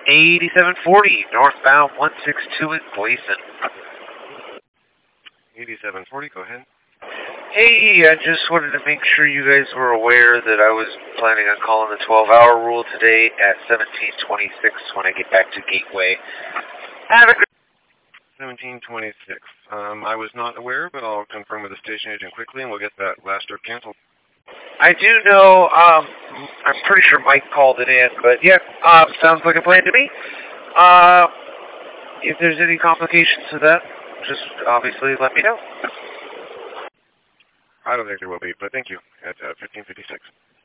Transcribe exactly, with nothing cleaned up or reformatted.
eighty-seven forty, northbound one six two in Gleason. eighty-seven forty, go ahead. Hey, I just wanted to make sure you guys were aware that I was planning on calling the twelve hour rule today at seventeen twenty-six when I get back to Gateway. Have a good seventeen twenty-six. Um, I was not aware, but I'll confirm with the station agent quickly, and we'll get that last trip canceled. I do know, um, I'm pretty sure Mike called it in, but yeah, uh, sounds like a plan to me. Uh, if there's any complications to that, just obviously let me know. I don't think there will be, but thank you at uh, fifteen fifty-six.